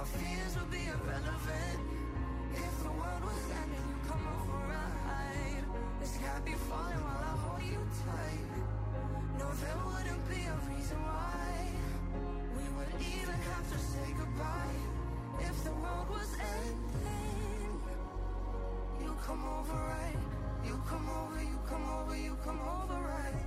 our fears will be irrelevant. If the world was ending, you come over right. The sky be falling while I hold you tight. No, there wouldn't be a reason why we would even have to say goodbye. If the world was ending, you come over right. You come over, you come over, you come over right.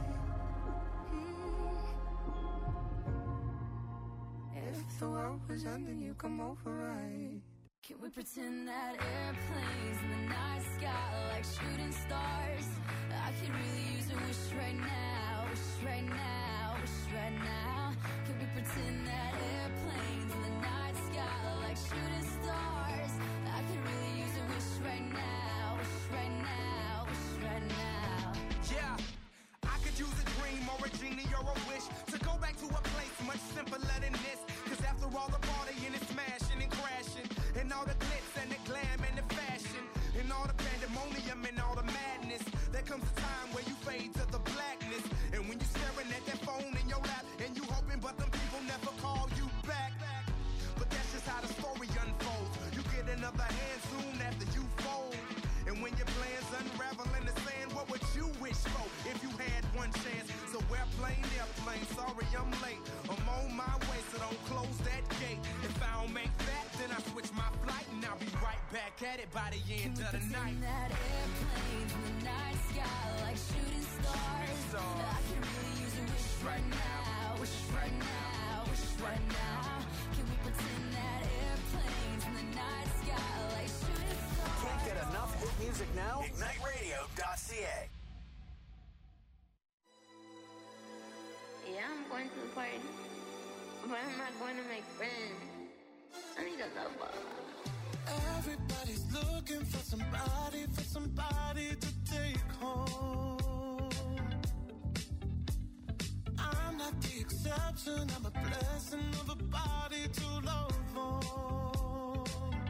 If the world was ending, you come over right. Can we pretend that airplanes in the night sky like shooting stars? I could really use a wish right now, wish right now, wish right now. Can we pretend that airplanes in the night sky like shooting stars? I could really use a wish right now, wish right now, wish right now. Yeah, I could use a dream or a genie or a wish to go back to a place much simpler than this. Cause after all the partying and smashing and crashing, and all the glitz and the glam and the fashion, and all the pandemonium and all the madness, there comes a time where you fade to the blackness. And when you're staring at that phone in your lap, and you hoping but them people never call you back. But that's just how the story unfolds. You get another hand soon after you fold. And when your plans unravel in the sand, what would you wish for if you had one chance? So airplane, sorry I'm late. I'm on my way, so don't close that gate. If I don't make that, then I switch my flight, and I'll be right back at it by the end of the night. That airplanes in the night sky like shooting stars. I can really use a wish right now, wish right now, wish right now. Can we pretend that airplanes in the night sky like shooting stars? Can't get enough hit music now? IgniteRadio.ca. Yeah, I'm going to the party, but I'm not going to make friends. I need a lover. Everybody's looking for somebody to take home. I'm not the exception, I'm a blessing of a body to love on.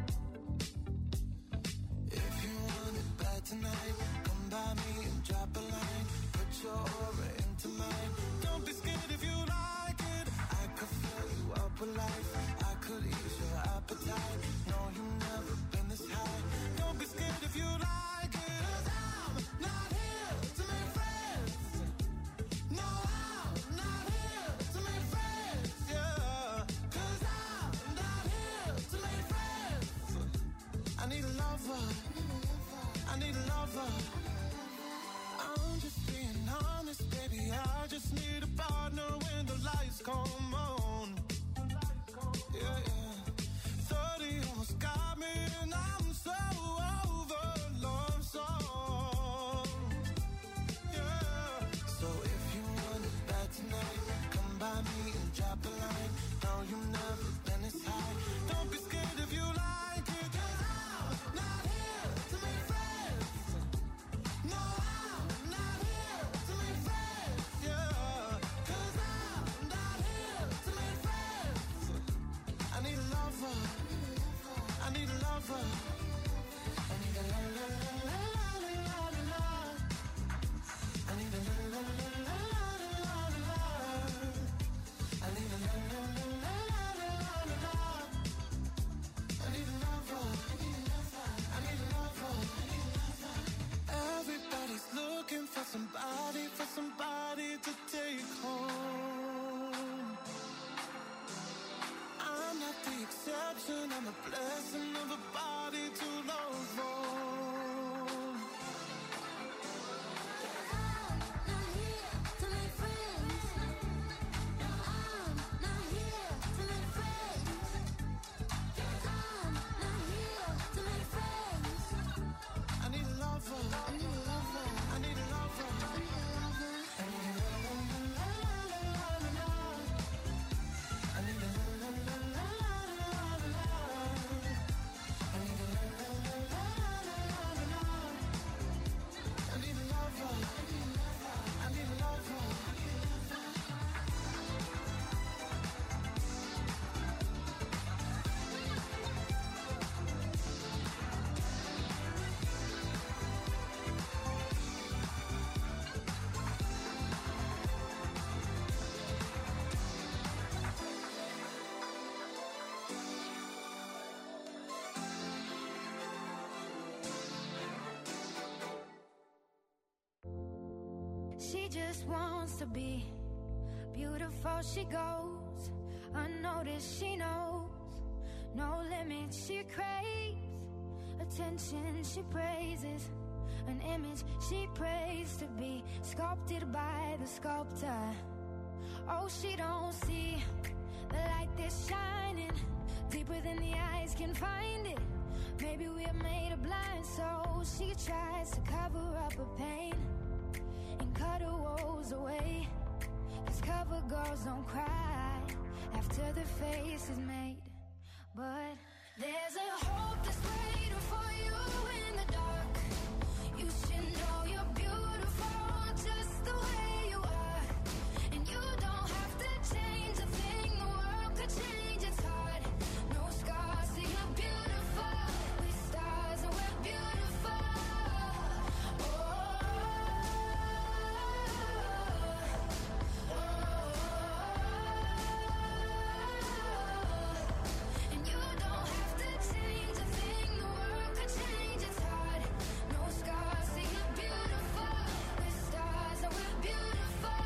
If you want it bad tonight, come by me and drop a line. Put your aura into mine. Don't be scared if you like it. I could fill you up with life. I could ease your appetite. No, you've never been this high. Don't be scared if you like it. 'Cause I'm not here to make friends. No, I'm not here to make friends. Yeah, 'cause I'm not here to make friends. I need a lover. I need a lover. I'm just being honest, baby. I just need a partner when the lights come on. Yeah, yeah. 30 almost got me, and I'm so over love song. Yeah. So if you want it bad tonight, come by me and drop a line. No, you've never been this high. Don't be scared if you like it. 'Cause I'm not here to make friends. No, I'm not here to make friends. Yeah. 'Cause I'm not here to make friends. I need a lover. I need a lover. I need a la la la la la la la. I need a la la la la la la la. I need a la la la la la la la. I need a lover. I need a lover. Everybody's looking for somebody to take home. I'm not the exception, I'm a blessing of a body to love on. I'm not here to make friends. No, I'm not here to make friends. I'm not here to make friends. I need a lover. I need a lover. I need a lover. I need a lover. I need a la la la la la la. I need a la la la la la la. She just wants to be beautiful. She goes unnoticed. She knows no limit. She craves attention. She praises an image she prays to be sculpted by the sculptor. Oh, she don't see the light that's shining deeper than the eyes can find it. Maybe we're made of blind, so she tries to cover up her pain and cut her woes away. 'Cause cover girls don't cry after their face is made. But there's a hope that's waiting for you in the dark. You should know you're beautiful just the way you are. And you don't have to change a thing, the world could change, it's hard. No scars, see you're beautiful. With stars and we're beautiful. And you don't have to change a thing, the world could change, it's hard. No scars, see you're beautiful. With stars and we're beautiful.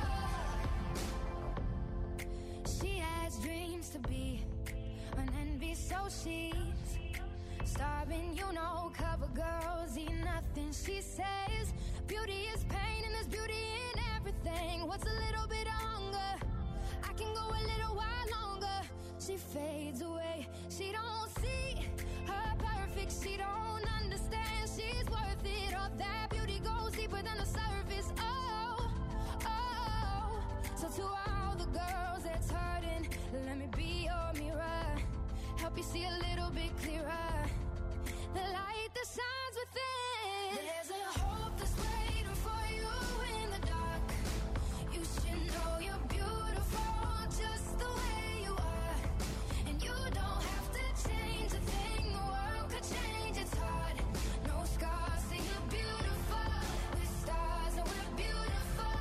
She has dreams to be an envy, so she's starving, you know. Cover girls eat nothing, she says. Beauty is pain and there's beauty in everything. What's a little bit of hunger? I can go a little while longer. She fades away, she don't see her perfect. She don't understand she's worth it. All that beauty goes deeper than the surface. Oh, oh. So to all the girls that's hurting, let me be your mirror. Help you see a little bit clearer. The light that shines within. There's a hope that's waiting for you in the dark. You should know you're beautiful just the way you are. And you don't have to change a thing, the world could change, it's hard. No scars, see you're beautiful. With stars and we're beautiful.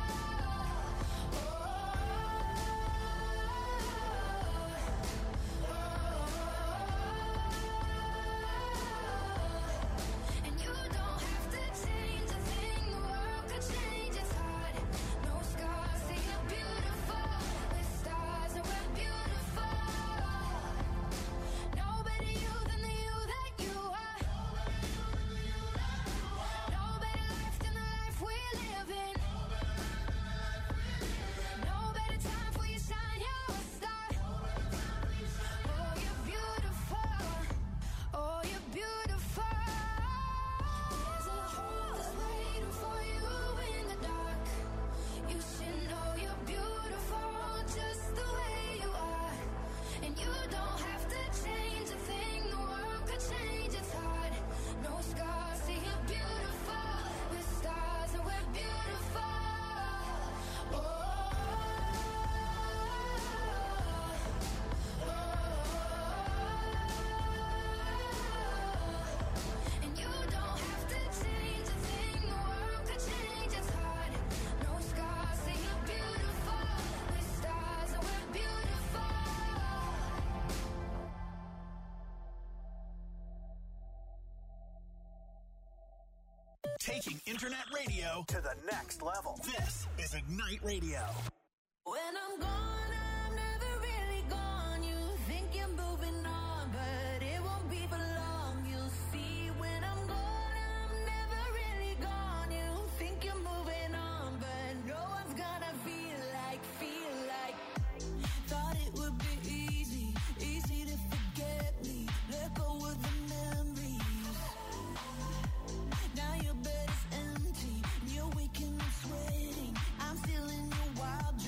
And you don't have to change a thing, the world could change, it's hard. No scars, see you're beautiful. With stars and we're beautiful. No better you than the you that you are. No better life than the life we're living. No better time for you shine, you're a star. Oh, you're beautiful. Oh, you're beautiful. There's a hope that's waiting for you in the dark. You should know you're beautiful just the way you are. And you don't have to change a thing, the world could change, it's hard. No scars, see you're beautiful. With stars and we're beautiful. And you don't have to change a thing, the world could change, it's hard. No scars, see you're beautiful. With stars and we're beautiful. Taking internet radio to the next level. This is Ignite Radio. When I'm gone, I'm never really gone. You think you're moving on, but it won't be for long. You'll see when I'm gone, I'm never really gone. You think you're moving on, but no one's gonna feel like. Thought it would be easy to forget me. Let go of the memories. Now your bed is empty, and you're waking up sweating. I'm still in your wild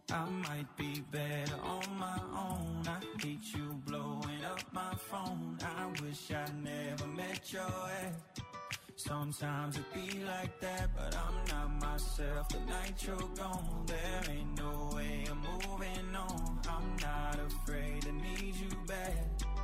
I might be better on my own. I hate you blowing up my phone. I wish I never met your ex. Sometimes it be like that, but I'm not myself. The night you're gone, there ain't no way I'm moving on. I'm not afraid to need you back.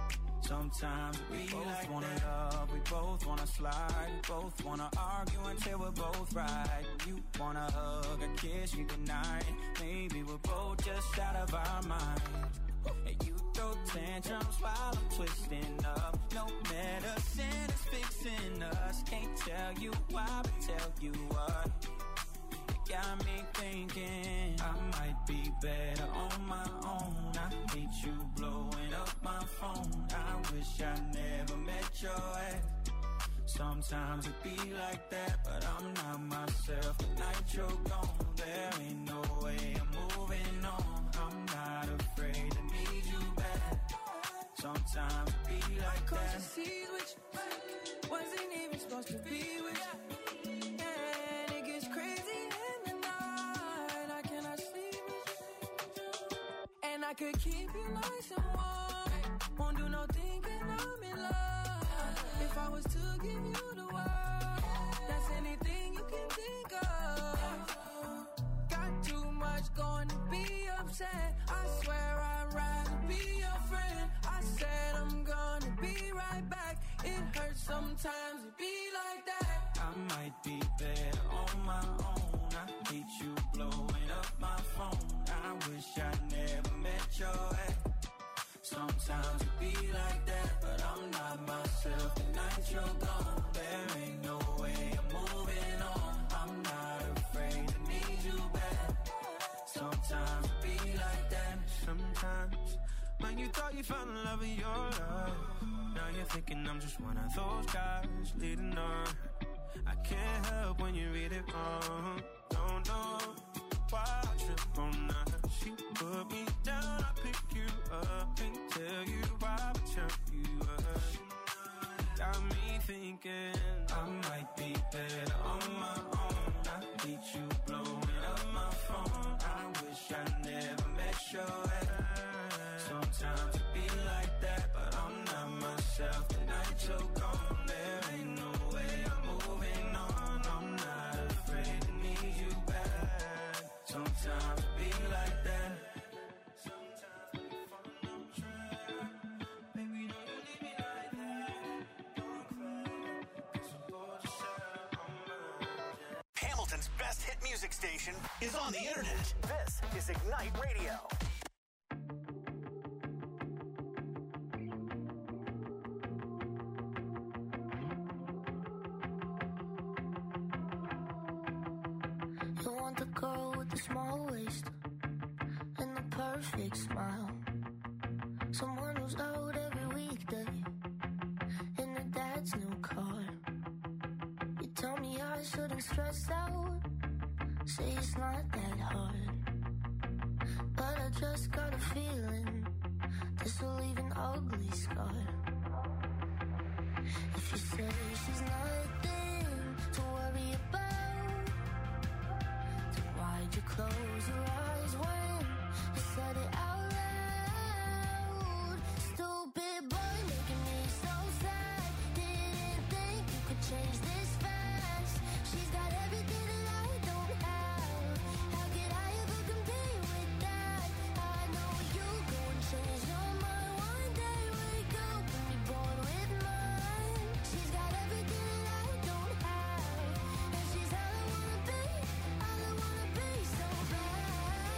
Sometimes we both like wanna that. Love, we both wanna slide, we both wanna argue until we're both right. You wanna hug and kiss me goodnight. Maybe we're both just out of our mind. And you throw tantrums while I'm twisting up. No medicine is fixing us. Can't tell you why, but tell you what. You got me thinking I might be better on my own. I hate you blowing up my phone. I wish I never met your ex. Sometimes it be like that, but I'm not myself. The night you're gone, there ain't no way I'm moving on. I'm not afraid to need you back. Sometimes it be like that. Cause you see which wasn't even supposed to be with you. And it gets crazy in the night. I cannot sleep with you. And I could keep you nice and warm. Won't do no thinking I'm in love. If I was to give you the world, that's anything you can think of. Got too much going to be upset. I swear I'd rather be your friend. I said I'm gonna be right back. It hurts sometimes to be like that. I might be better on my own. I hate you blowing up my phone. I wish I never met your ex. Sometimes it be like that, but I'm not myself. The night you're gone, there ain't no way I'm moving on. I'm not afraid to need you back. Sometimes it be like that. Sometimes when you thought you found the love of your life, now you're thinking I'm just one of those guys leading on. I can't help when you read it wrong. Don't know why I trip on that. She put me down, I pick you up and tell you why I turn you up. Got me thinking I might be better on my own. I hate you blowing up my phone. I wish I never met your ex. Sometimes it be like that, but I'm not myself. The night you're gone, there ain't no way I'm moving on. I'm not afraid to need you back. Sometimes it be like that. Sometimes we fall on track. Baby, don't you leave me like that. Don't cry, 'cause we're both just out on my. Hamilton's best hit music station is on the internet. This is Ignite Radio. You want the girl with the small waist and the perfect smile. Someone who's out every weekday in her dad's new car. You tell me I shouldn't stress out, say it's not that hard. But I just got a feeling this will leave an ugly scar. If you say she's nothing to worry about, then why'd you close your eyes when you said it out loud? Stupid boy making me so sad. Didn't think you could change this fast. She's got everything that I don't have. How could I ever compete with that? I know you go and change your mind one day. Wake up and be bored with mine. She's got everything that I don't have, and she's all I wanna be so bad.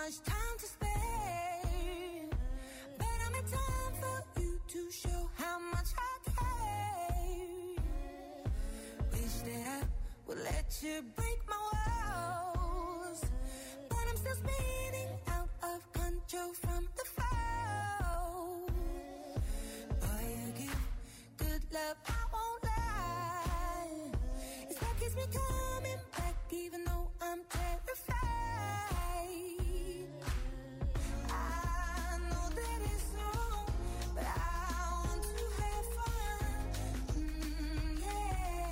much time to spare, but I'm in time for you to show how much I care. Wish that I would let you break my walls, but I'm still spinning out of control from the fall. Boy, you give good love, I won't lie. It's what keeps me coming back, even though I'm terrified. I know that it's wrong, but I want to have fun. Yeah,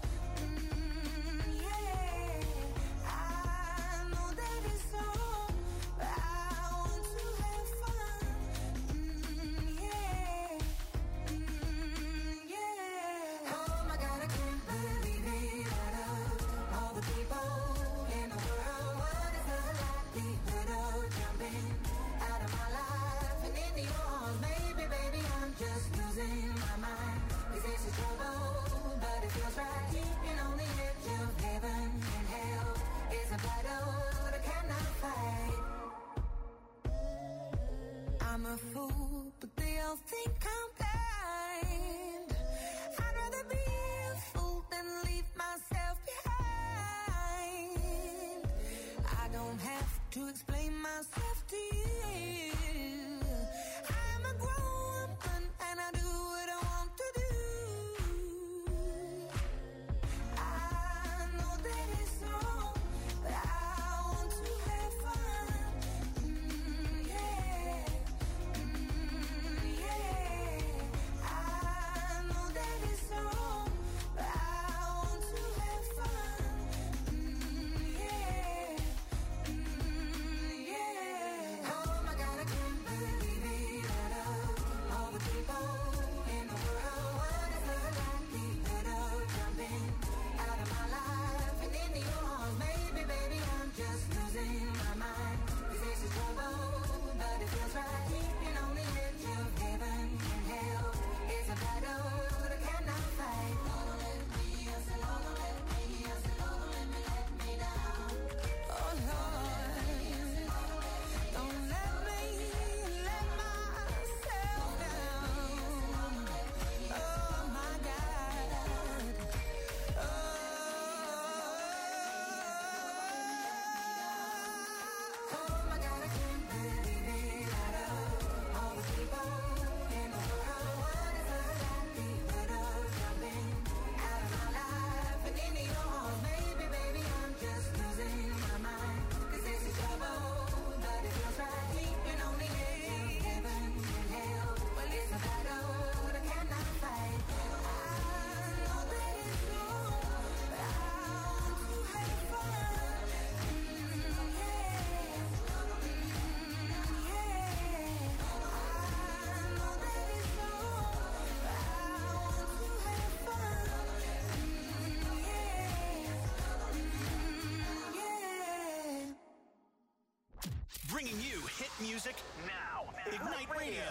yeah. I know that it's wrong, but I want to have fun. Yeah, yeah. Oh my God, I can't believe it. Out of all the people in the world, what is the likelihood of jumping out of my life and into yours? Maybe, baby, I'm just losing my mind. 'Cause this is trouble, but it feels right. Keeping on the edge of heaven and hell is a battle that I cannot fight. I'm a fool, but they all think I'm blind. I'd rather be a fool than leave myself behind. I don't have to explain myself to you. I'm a grown woman and I do what I want to do. I know that it's wrong, but I want to have fun. Yeah, yeah. I know that it's wrong, but I want to have fun. Yeah, yeah. Oh my God, I can't believe it. Out of all the people in the world, what is the likelihood of jumping out of my life and into yours? Maybe, baby, I'm just losing my mind. 'Cause this is trouble, but it feels right. Keeping on the edge of heaven and hell is a battle that I cannot fight. Don't let me, I said, don't let me, I said, don't let me down. Oh Lord, don't let me let myself down. Oh my God. Oh my God, I can't believe it. Out of all the people in the world, what is the likelihood of jumping out of my life and into yours? Maybe, baby, I'm just losing my mind. 'Cause this is trouble, but it feels right. Keeping on the edge of heaven and hell. Well, it's a battle that I cannot fight. I know that it's wrong, but I want to have fun. Yeah, yeah. I know that it's wrong, but I want to have fun. Yeah. Bringing you hit music now. Ignite Radio.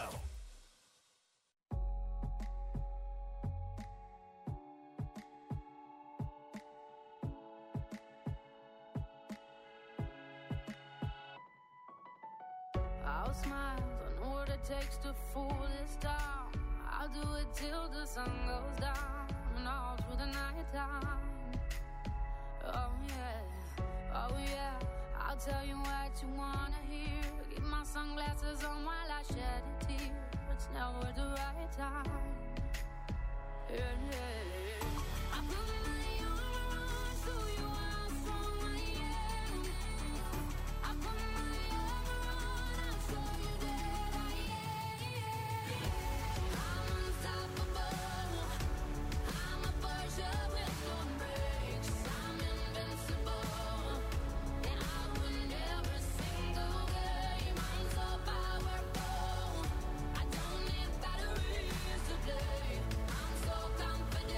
I'll smile, I know what it takes to fool this town. I'll do it till the sun goes down and all through the night time. Oh yeah, oh yeah. I'll tell you what you wanna hear. Keep my sunglasses on while I shed a tear. It's never the right time. Yeah, yeah. I put my armor on so you are how strong I am. I put my armor on, I'll show you that I am. I'm unstoppable. I'm a Porsche with no brakes. I'm invincible. And I win every single game. I'm so powerful. I don't need batteries to play. I'm so confident.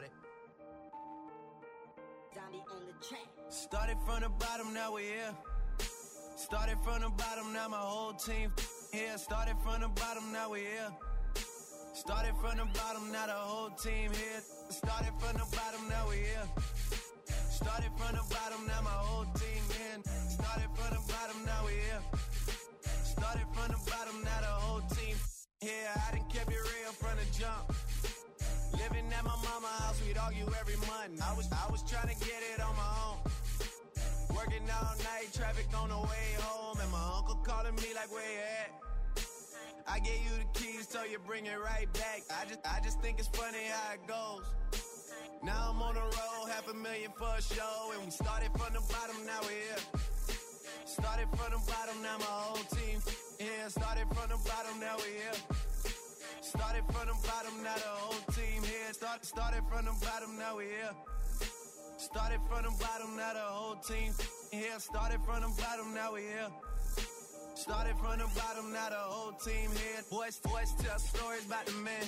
started. Started from the bottom, now we're here. Started from the bottom, now my whole team here. Started from the bottom, now we're here. Started from the bottom, now the whole team here. Started from the bottom, now we're here. Started from the bottom, now my whole team in. Started from the bottom, now we're here. Started from the bottom, now the whole team here. I done kept it real from the jump. Living at my mama's house, we'd argue every month. I was trying to get it on my own. Working all night, traffic on the way home, and my uncle calling me like, where you at? I gave you the keys, so you bring it right back. I just think it's funny how it goes. Now I'm on the road, $500,000 for a show, and we started from the bottom, now we're here. Started from the bottom, now my whole team here. Started from the bottom, now we're here. Started from the bottom, now the whole team here. Started from the bottom, now we're here. Started from the bottom, now the whole team here. Started from the bottom, now we're here. Started from the bottom, now the whole team here. Boys tell stories about the men.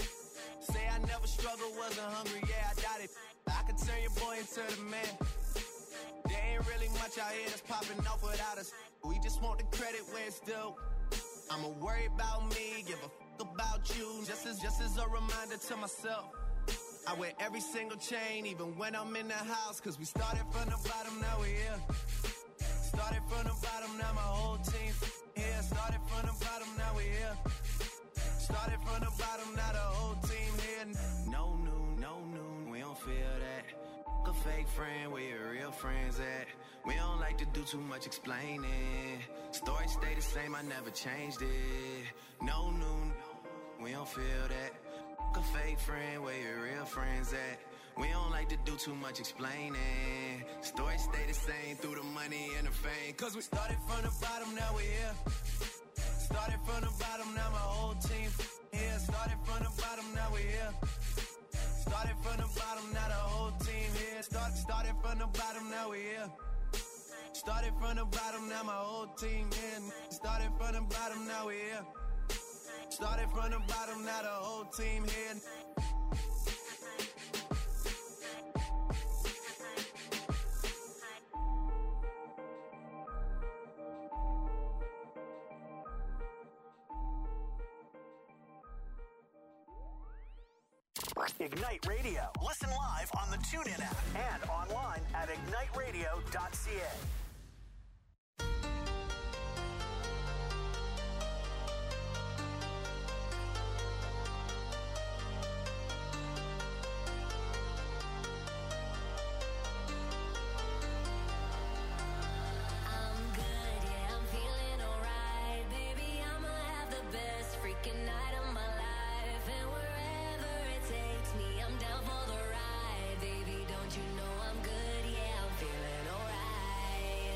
Say I never struggled, wasn't hungry, yeah, I doubt it. I could turn your boy into the man. There ain't really much out here that's popping off without us. We just want the credit where it's due. I'ma worry about me, give a fuck about you. Just as a reminder to myself. I wear every single chain, even when I'm in the house. Cause we started from the bottom, now we're here. Started from the bottom, now my whole team here. Started from the bottom, now we're here. Started from the bottom, now the whole team here. No noon, we don't feel that. A fake friend, where your real friends at? We don't like to do too much explaining. Story stay the same, I never changed it. No noon, we don't feel that. A fake friend, where your real friends at? We don't like to do too much explaining. Story stay the same through the money and the fame. Cause we started from the bottom, now we're here. Started from the bottom, now my whole team here. Started from the bottom, now we're here. Started from the bottom, now the whole team here. Started from the bottom, now we're here. Started from the bottom, now my whole team in. Started from the bottom, now we're here. Started from the bottom, now the whole team here. Ignite Radio. Listen live on the TuneIn app and online at igniteradio.ca. Don't you know I'm good? Yeah, I'm feeling alright.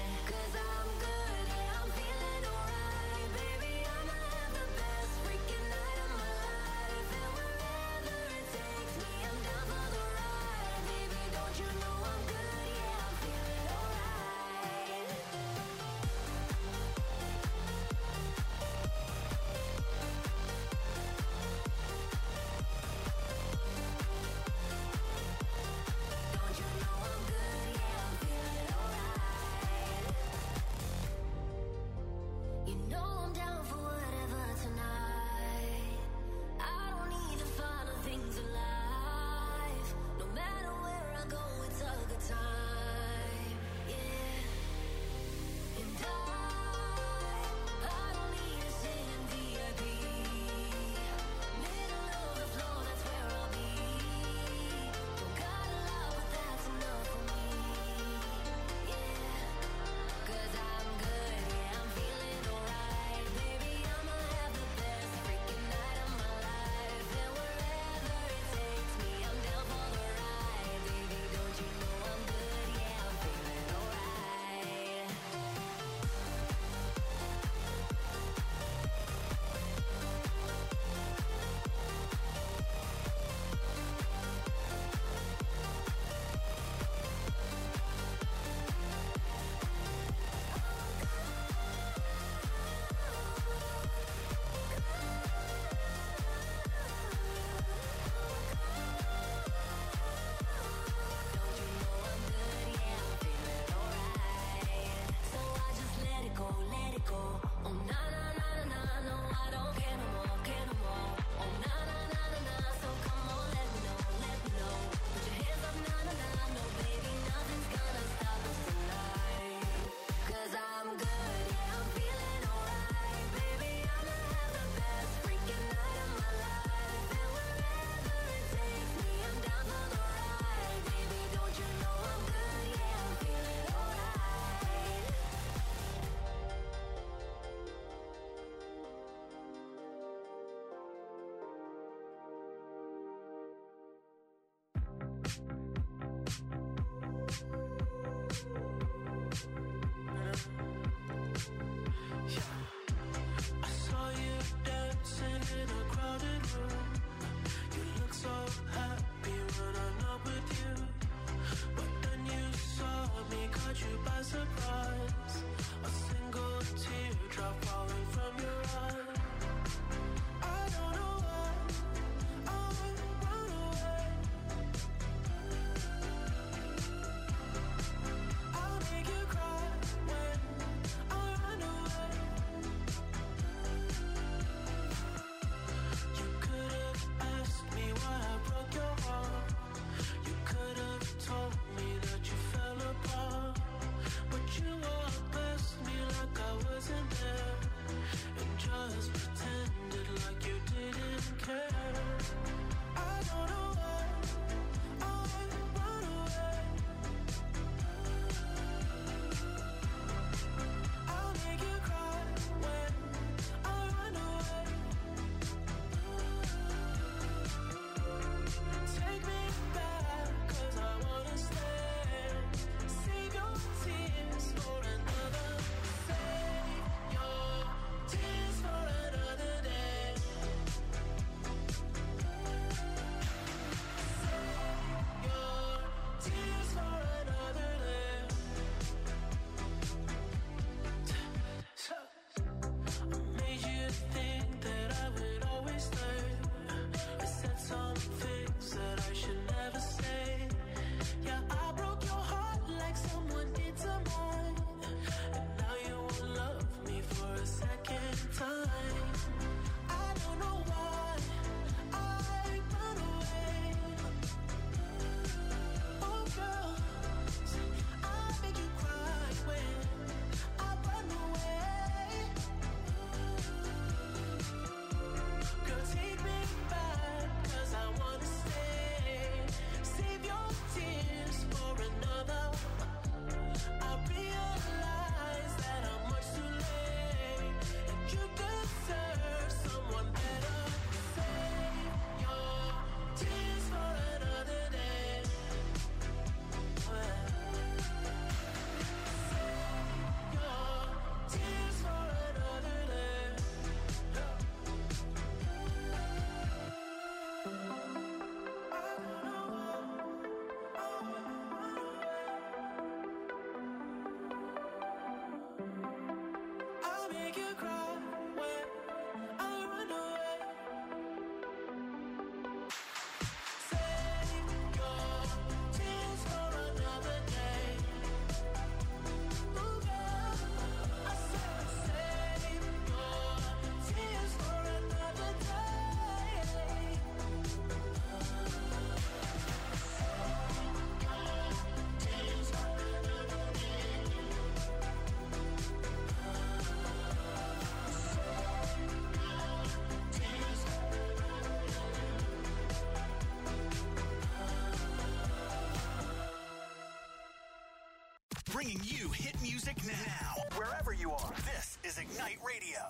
Bringing you hit music now. Wherever you are, this is Ignite Radio.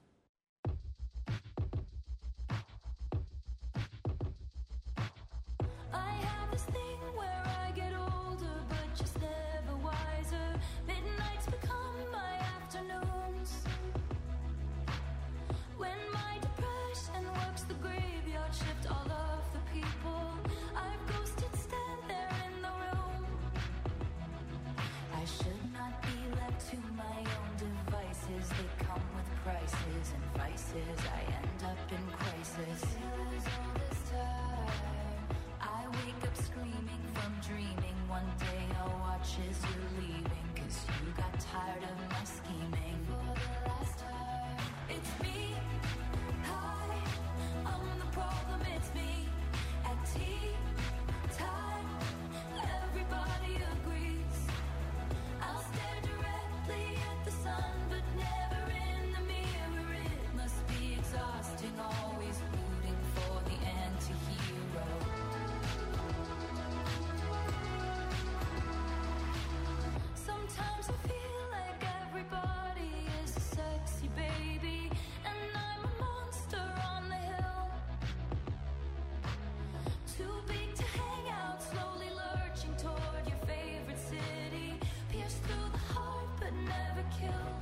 I have this thing where I get older, but just never wiser. Midnights become my afternoons. When my depression works the graveyard shift, all of the people I've ghosted stand there in the room. I should not be left to my own devices. They come with prices and vices. I end up in crisis. Feels all this time. I wake up screaming from dreaming. One day I'll watch as you're leaving, 'cause you got tired of my scheming. For the last time, it's me. Hi, I'm the problem, it's me. At tea time, everybody agrees. I'll stare directly at the sun, but never in the mirror. It must be exhausting, always rooting for the anti-hero. Sometimes I feel like everybody is a sexy baby, and I'm a monster on the hill. Too big to hang out, slowly lurching toward your favorite city. Pierced through the heart, but never killed.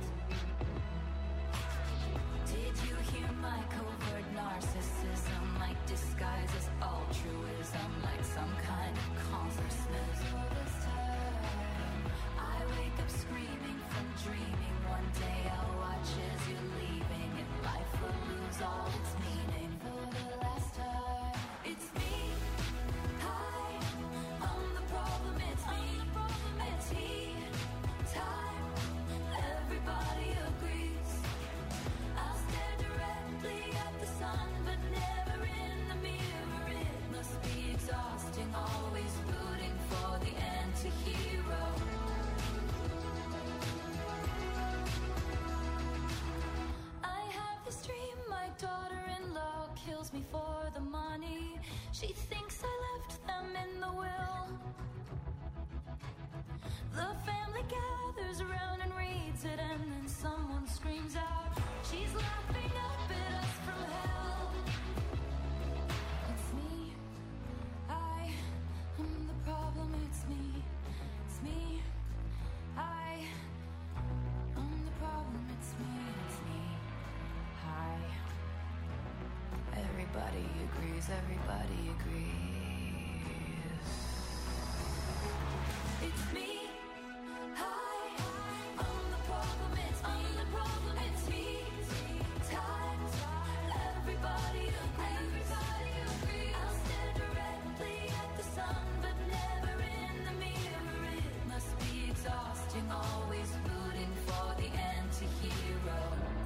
Did you hear my covert narcissism? Like disguises altruism, like some kind of consciousness. All this time, I wake up screaming from dreaming. One day I'll watch as you're leaving, and life will lose all its meaning. For the last time, it's me. Hi, I'm the problem, it's me. At tea time, everybody agrees. I'll stare directly at the sun, but never in the mirror. It must be exhausting, always rooting for the anti-hero. I have this dream, my daughter-in-law kills me for the money. She thinks I left them in the will. The family gathers around and reads it, and then someone screams out, she's laughing up at us from hell. It's me. I am the problem, it's me. It's me. I am the problem, it's me. It's me. Hi. Everybody agrees, everybody agrees. It's me. Hi, I'm the problem, it's me. I'm the problem, it's me. Time, everybody agrees. I'll stare directly at the sun, but never in the mirror. It must be exhausting, always rooting for the anti-hero.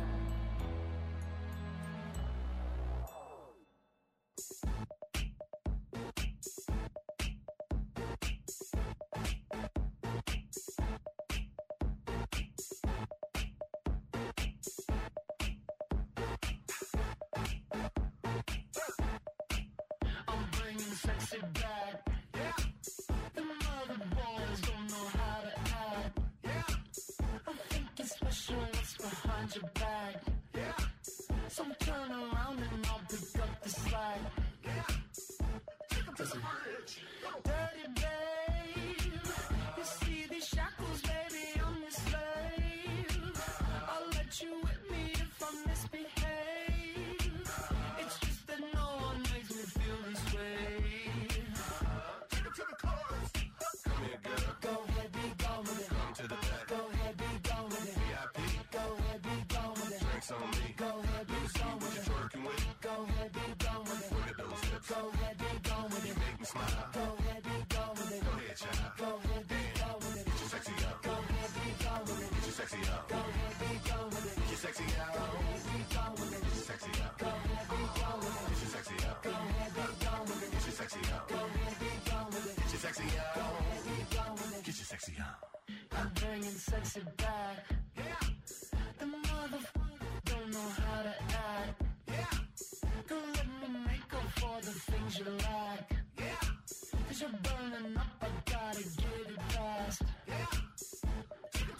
I'm bringing sexy back. Yeah. The mother boys don't know how to act. Yeah. I'm thinking special, what's behind your back? Yeah. So turn around and I'll pick up the slack. Yeah. Take 'em to the bridge. Dirty babe, you see these shackles, baby, I'm your slave. I'll let you whip me if I misbehave. It's just that no one makes me feel this way. Take it to the chorus. Come here, girl. Go ahead, be gone with it. Come to the back. Go ahead, be gone with it. VIP. Go ahead, be gone with it. Drinks on me. Go ahead, be See gone what with you're it. twerking with. Go ahead, be gone with it. Look at those hips. Go ahead, be gone with You it. make me smile. Go ahead, be gone with it. Go ahead, child. Go ahead, be gone with it. Get your sexy up. Go ahead, be gone with it. Get your sexy up. Go ahead, be gone with it. Get your sexy out. Go ahead, be gone with it. Get your sexy up. Go ahead, be gone with it. Get your sexy up. Go ahead, be gone with it. Get your sexy up. Go ahead, be gone with it. Get your sexy Go up. ahead, be gone with it. Get your sexy up. I'm bringing sexy back. Yeah. The motherfucker don't know how to act. Yeah. Don't let me make up for the things you lack. Yeah. 'Cause you're burning up, I gotta get it fast. Yeah.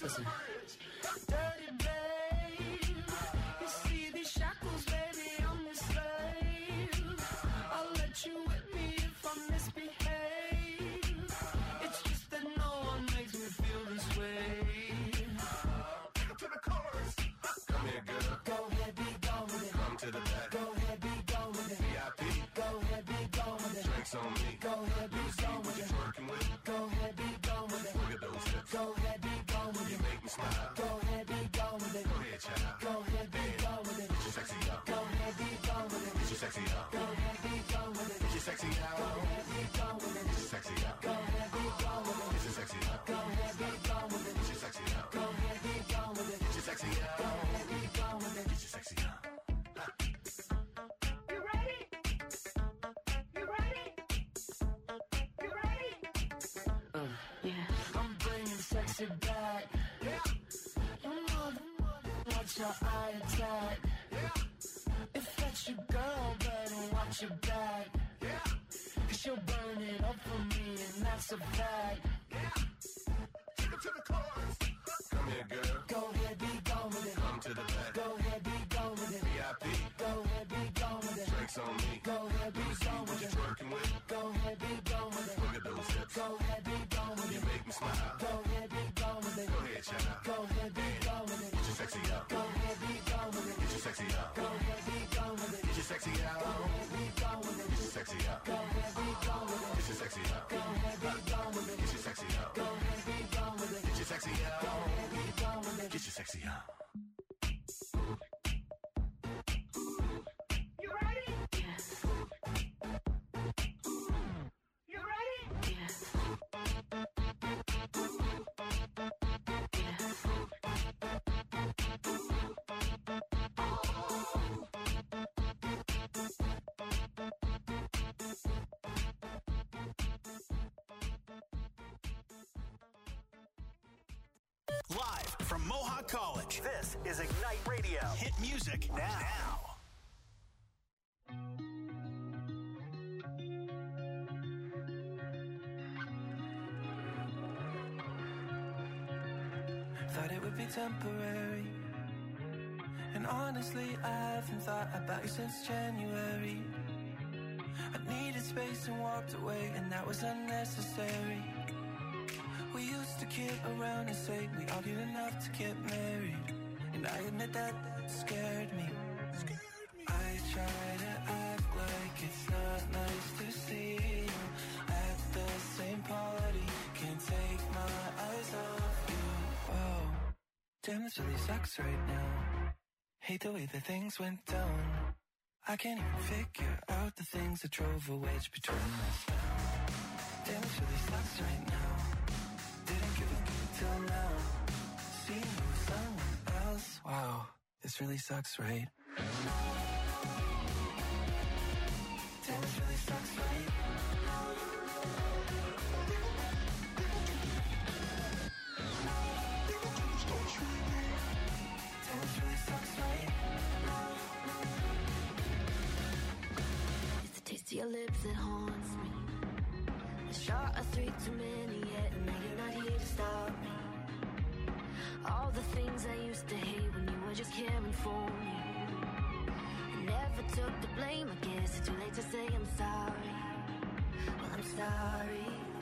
Listen. Dirty babe, you see these shackles, baby, I'm your slave. I'll let you whip me if I misbehave. It's just that no one makes me feel this way. To the chorus. Come here, girl. Go ahead, be gone with it. Come to the back. Go ahead, be gone with it. VIP. Go ahead, be gone with it. Drinks on me. Go ahead, be gone with What you it. twerking with? Go ahead, be gone with it. Look at those hips. Go ahead, be gone with You it. make me smile. Go ahead, be gone with it. Go ahead, child. Go ahead, be gone with it. Get your sexy up. Go ahead, be gone with it. Get your sexy up. Go ahead, be gone with it. Get your sexy out. Go ahead, be gone with it. Get your sexy up. Go ahead, be gone with it. Get your sexy up. Go ahead, be gone with it. Get your sexy up. Go ahead, be gone with it. Get your sexy up. Go ahead, be gone with it. Get your sexy up. You ready? You ready? You ready? Yeah. I'm bringing sexy back. You know watch your eye attack. If that's your girl, better watch your back. Cause she'll burn it up for me, and that's a fact. Take it to the chorus. Come here, girl. Go ahead, be gone with it. Come to the back. Go ahead, be gone with it. VIP. Go ahead, be gone with it. Drinks on me. Go ahead, be gone What with you it. twerking with? Go ahead, be gone with it. Look at those hips. Go ahead, be gone with You it. make me smile. Go ahead, be gone with it. Go ahead, child. Go ahead, be gone with it. Get your sexy up. Go ahead, be gone with it. Get your sexy up. Go ahead, be gone with it. Get your sexy out. Go ahead, be gone with it. Get your sexy up. Go ahead, be gone with it. Get your sexy up. Go ahead, be gone with it. Get your sexy up. Go ahead, be gone with it. Get your sexy up. Go ahead, be gone with it. Get your sexy up. You ready? You ready? Live from Mohawk College, this is Ignite Radio. Hit music now. Thought it would be temporary. And honestly, I haven't thought about you since January. I needed space and walked away, and that was unnecessary. We used to kid around and say we argued enough to get married. And I admit that scared me. I try to act like it's not nice to see you at the same party. Can't take my eyes off you. Whoa, damn, this really sucks right now. Hate the way that things went down. I can't even figure out the things that drove a wedge between us now. Damn, this really sucks right now. Didn't give a good till now. Seeing you with someone else. Wow, this really sucks, right? Damn, this really sucks, right? Damn, this really sucks, right? It's the taste of your lips that haunts me. A shot of 3 too many yet, and now you're not here to stop me. All the things I used to hate when you were just caring for me. I never took the blame, I guess it's too late to say I'm sorry. Well, I'm sorry.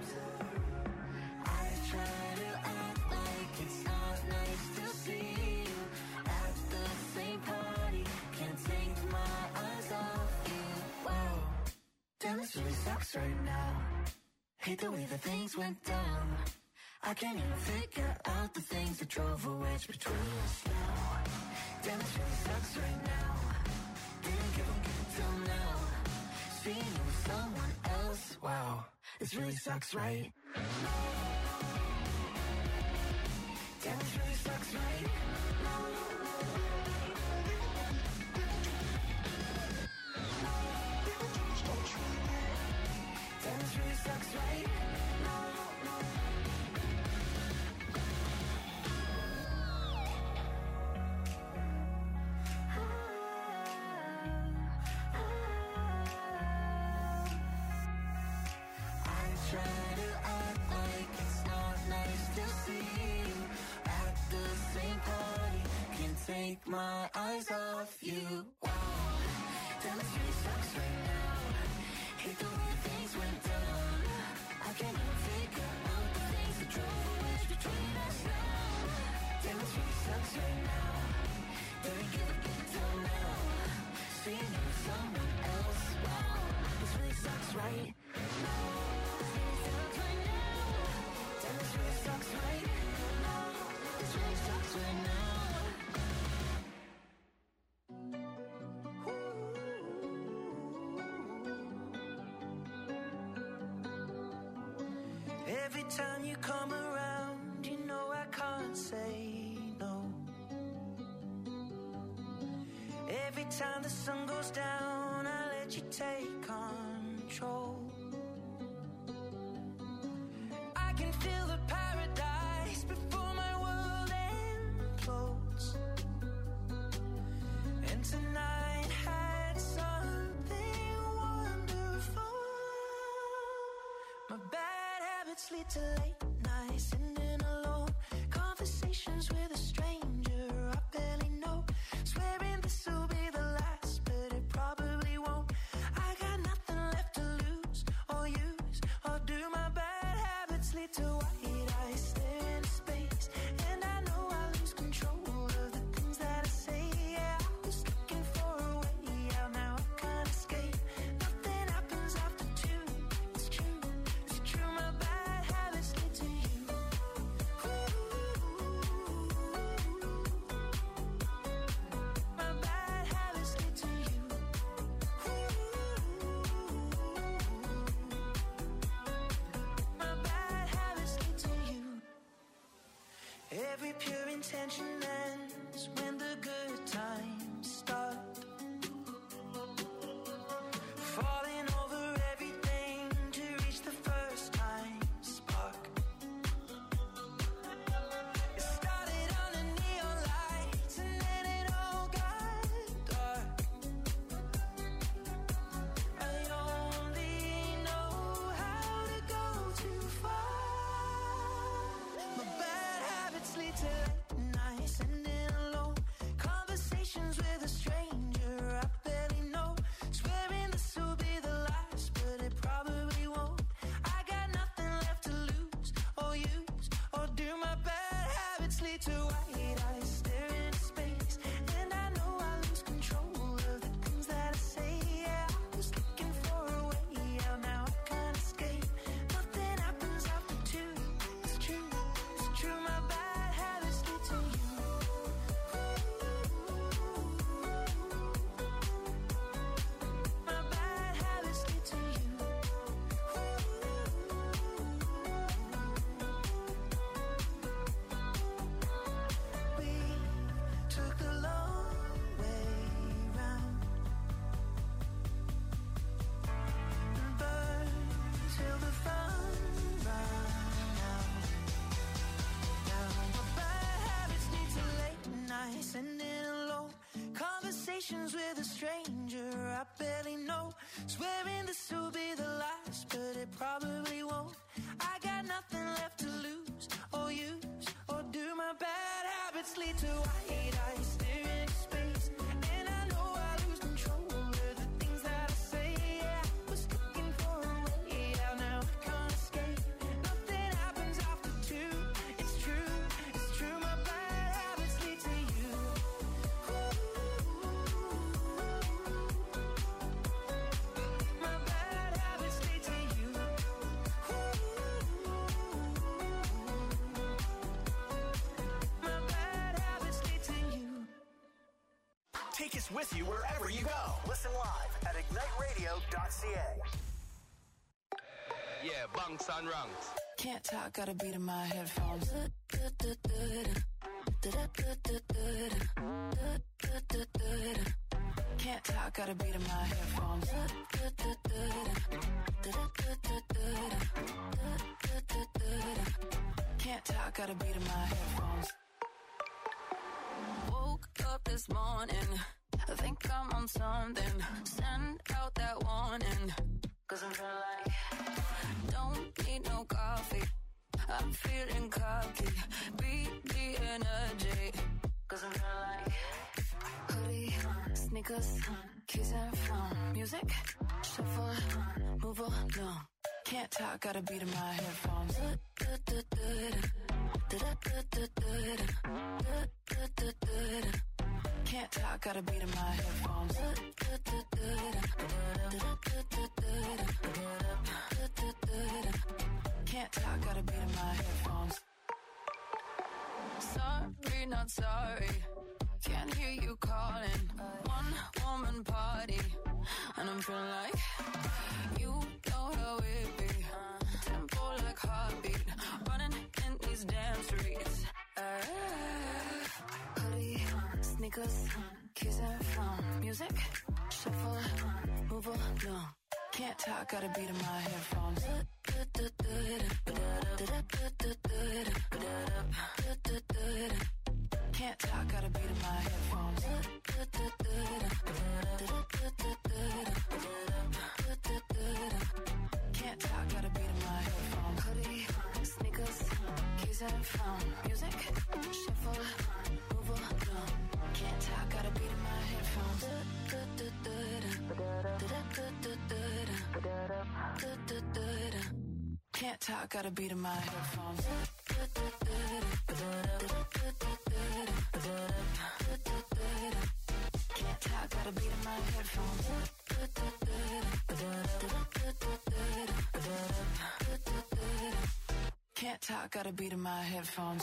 I try to act like it's not nice to see you at the same party. Can't take my eyes off you. Whoa, damn, this really sucks right now. Hate the way that things went down. I can't even figure out the things that drove a wedge between us now. Damn, this really sucks right now. Didn't give a good till now. Seeing you with someone else. Wow, this really sucks, right? Damn, this really sucks, right? Damn, this really sucks, right? I try to act like it's not nice to see you at take my eyes off you. Wow, damn, this really sucks right now. Hate the way things went down. I can't even figure out the things that drove the wedge between us now. Damn, this really sucks right now. Better give it down now. Seeing you with someone else. Wow, this really sucks right now. This really sucks right now. Damn, this really sucks right now. This really sucks right now. Every time you come around, you know I can't say no. Every time the sun goes down, I let you take control. I can feel the paradise before my world implodes. And tonight had something wonderful. My bad habits lead to late nights, sitting alone. Conversations with a stranger I barely know. Swearing this will be the last, but it probably won't. I got nothing left to lose or use or do. My bad habits lead to white eyes staring into space, and I know I lose control of the things that I say. Yeah, I was looking for a way out, now I can't escape. Nothing happens after two. It's true, it's true. My bad habits lead to you. My bad habits lead to you. My bad habits lead to you. Every pure intention ends when the good times start. Falling over everything to reach the first time spark. It started under neon lights and then it all got dark. I only know how to go too far. My bad habits lead to late nights, sitting alone. Conversations with a stranger I barely know. Swearing this will be the last, but it probably won't. I got nothing left to lose or use or do. My bad habits lead to white eyes staring into space, and I know I lose control of the things that I say. Yeah, I was looking for a way out, now I can't escape. Nothing happens after two. It's true, it's true. My bad habits lead to you. My bad habits lead to you. We took the long way round and burned till the fun ran out. Now my bad habits lead to late nights, sitting alone. Conversations with a stranger I barely know. Swearing this will be the last, but it probably won't. I got nothing left to lose or use or do. My bad habits lead to white eyes staring into space, and I know I lose control of the things that I say. Yeah, I was looking for a way out, now I can't escape. Nothing happens after two. It's true, it's true. My bad habits lead to you. My bad habits lead to you. My bad habits lead to you. Take us with you wherever you go. Listen live at igniteradio.ca. Yeah, bunks and ranks. Can't talk, got a beat in my headphones. Can't talk, got a beat in my headphones. Can't talk, got a beat in my headphones. Woke up this morning, I think I'm on something. Send out that warning, 'cause I'm feeling like don't need no coffee. I'm feeling cocky, beat the energy, 'cause I'm feeling like sneakers, kissing from music, shuffle, move along. Can't talk, got a beat in my headphones. Can't talk, got a beat in my headphones. Can't talk, got a beat in my headphones. Sorry, not sorry. Can't hear you calling. One woman party, and I'm feeling like you know how it be. Tempo like heartbeat, running in these damn streets. Hoodie, sneakers, kissing from music, shuffle, move along. Can't talk, got a beat in my headphones. Can't talk, got a beat in my headphones. Can't talk, got a beat in my headphones. Hoodie, sneakers, kissing from music, shuffle, move along. Can't talk, got a beat in my headphones. Can't talk, got a beat in my headphones. Can't talk, got a beat in my headphones. Can't talk, got a beat in my headphones.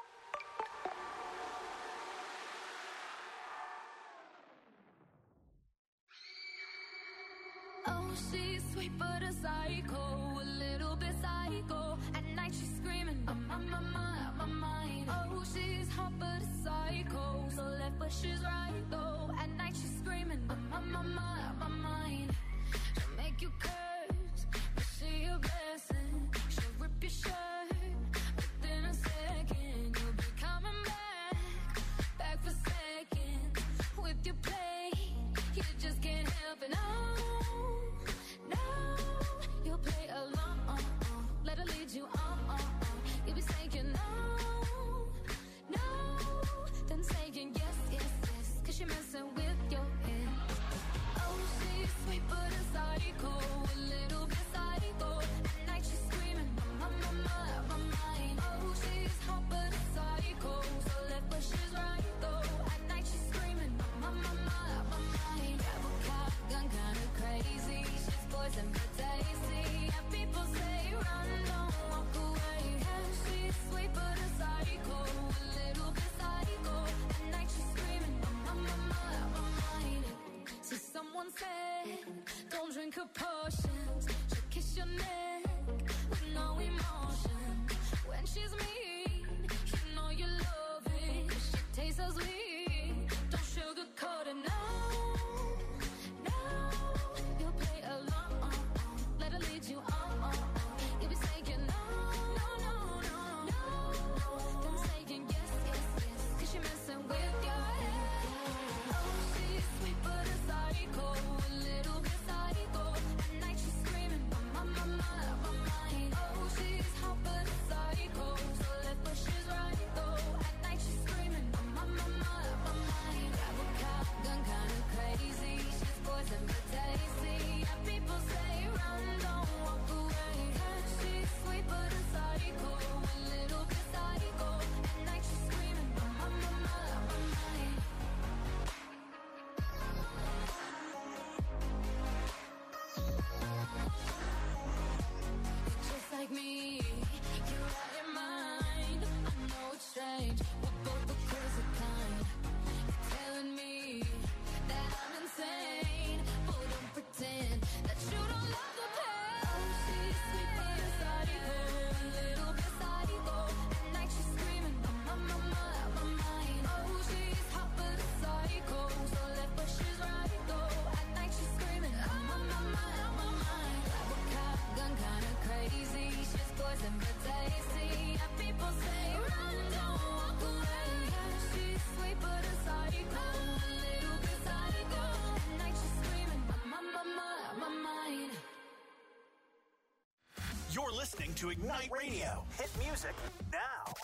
Oh, she's sweet but a psycho, a little bit psycho. At night she's screaming, I'm on my mind. Oh, she's hot but a psycho, so left but she's right though. At night she's screaming, I'm on my mind. She'll make you curse, but she a blessing. She'll rip your shirt within a second. You'll be coming back for seconds with your play. You just can't help it, no. You'll play along, let her lead you on. You'll be saying no, then saying yes, 'cause you're messing with your head. Oh, she's sweet but a psycho, a little bit psycho. At night she's screaming, my mind. Oh, she's hot but a psycho, so left but she's right though. At night she's screaming, my mind. Grab a car, gun kinda crazy. She's poison but tasty. And people say run, don't walk away. Yeah, she's sweet but a psycho, a little bit psycho. At night she's screaming, my mind. So someone said, don't drink her potions. She'll kiss your neck with no emotion. When she's mean, you know you love it. She tastes so sweet, don't sugarcoat it, no. You'll play along, let her lead you on. You'll be saying no, then saying yes, 'cause you're messing with your head. Oh, she's sweet but a psycho, a little bit psycho. At night she's screaming, my mind. Oh, she's hot but a psycho, so left but she's right though. At night she's screaming, my mind. Grab a car, gun kinda crazy. She's poison but tasty. And people say run, don't walk away. Yeah, she's sweet but a psycho, a little bit psycho. At night she's screaming, my mind. Just like me, you're out your mind. I know it's strange, we're both the crazy kind. You're telling me that I'm insane, but don't pretend that you don't love the pain. Oh, she's sweet but a psycho, a little bit psycho. At night she's screaming, my mind. Oh, she's hot but a psycho, so left but she's right though. At night she's screaming, my mind. Grab a car, gun kinda crazy. She's poison but tasty. And people say run, don't walk away. Yeah, she's sweet but a psycho, a little bit psycho. At night she's screaming, my mind. You're listening to Ignite Radio. Hit music now.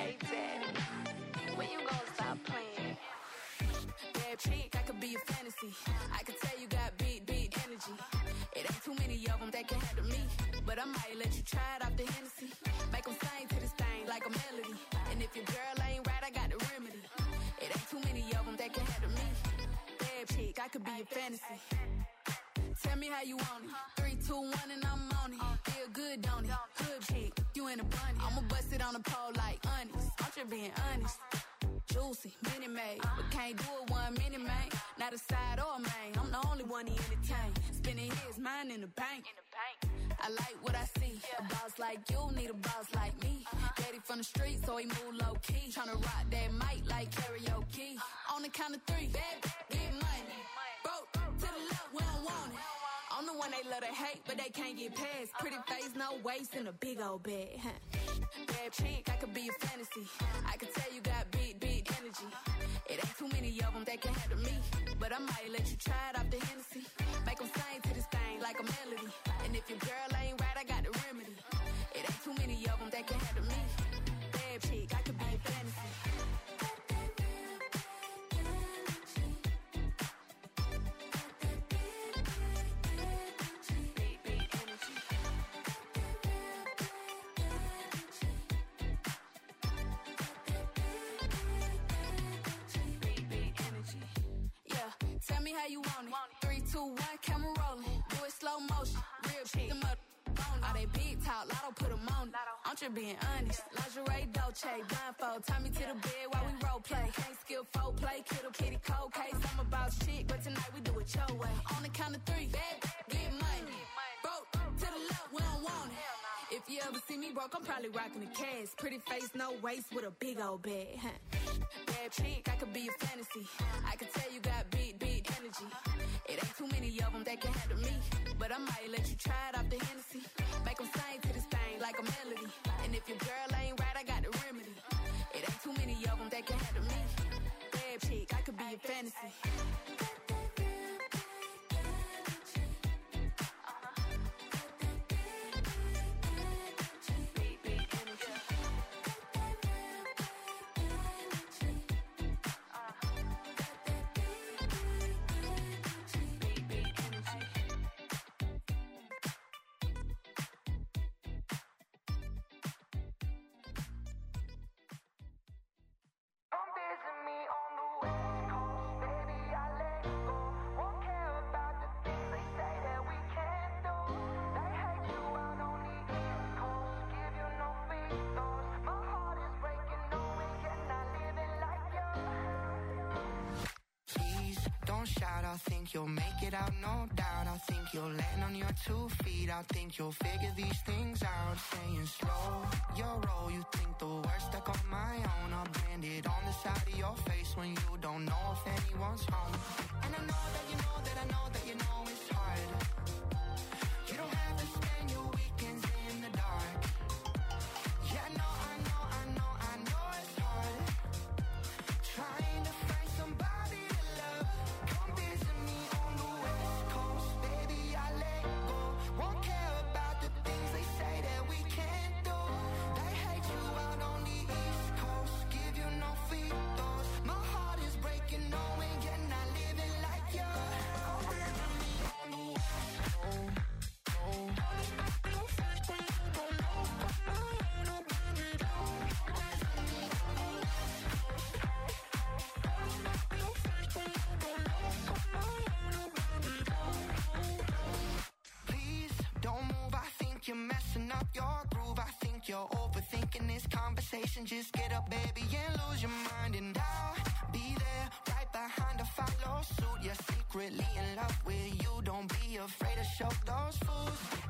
Hey, Daddy, when you gonna stop playing? Bad chick, I could be a fantasy. I could tell you got big energy. It ain't too many of them that can handle me. But I might let you try it off the Hennessy. Make them sing to this thing like a melody. And if your girl ain't right, I got the remedy. It ain't too many of them that can handle me. Bad chick, I could be a fantasy. Tell me how you want it. 3, 2, 1 and I'm on it. Feel good, don't it? Hood chick, you in a bunny. I'ma bust it on the pole like honest. I'm just being honest. Juicy, mini made, but can't do it 1 minute, man. Not a side or a main. I'm the only one he entertain. Spinning his mind in the bank. I like what I see. A boss like you need a boss like me. Daddy from the street, so he move low key. Tryna rock that mic like karaoke. On the count of 3, bad, get money. Broke to the left, we don't want it. I'm the one they love to hate, but they can't get past. Pretty face, no waist, and a big old bag. Bad chick, I could be a fantasy. I could tell you got big energy. It ain't too many of them that can handle me. But I might let you try it off the Hennessy. Make them sing to this thing like a melody. And if your girl ain't right, I got the remedy. It ain't too many of them that can handle me. Bad chick, I could be a fantasy. Tell me how you want it. 3, 2, 1, camera rolling. Do it slow motion. Real chick, them up on it. All they big talk, lotto put them on it. I'm just being honest. Lingerie, Dolce, blindfold. Tie me to the bed while we role play. Can't skill folk play, kiddo, kitty, cold case. I'm a boss chick, but tonight we do it your way. On the count of 3, bad, get money. Broke to the left, we don't want it. If you ever see me broke, I'm probably rocking the cash. Pretty face, no waist, with a big old bag. Bad chick, I could be a fantasy. I could tell you got big energy. It ain't too many of them that can handle me. But I might let you try it off the Hennessy. Make them sing to this thing like a melody. And if your girl ain't right, I got the remedy. It ain't too many of them that can handle me. Bad chick, I could be a fantasy. Shout, I think you'll make it out, no doubt. I think you'll land on your 2 feet. I think you'll figure these things out. Saying slow, your roll. You think the worst stuck on my own. I'll brand it on the side of your face when you don't know if anyone's home. And I know that you know that I know that you know it's hard. You don't have to spend your weekends in the dark. Yeah, I know it's hard. Trying to find somebody to love. Come visit me on the West Coast, baby, I let go. Won't care about the things they say that we can't do. They hate you out on the East Coast, give you no free throws. My heart is breaking, knowing you're not living like you. Come visit me on the West Coast. You're messing up your groove. I think you're overthinking this conversation. Just get up, baby, and lose your mind. And I'll be there right behind to follow suit. You're secretly in love with you. Don't be afraid to show those fools.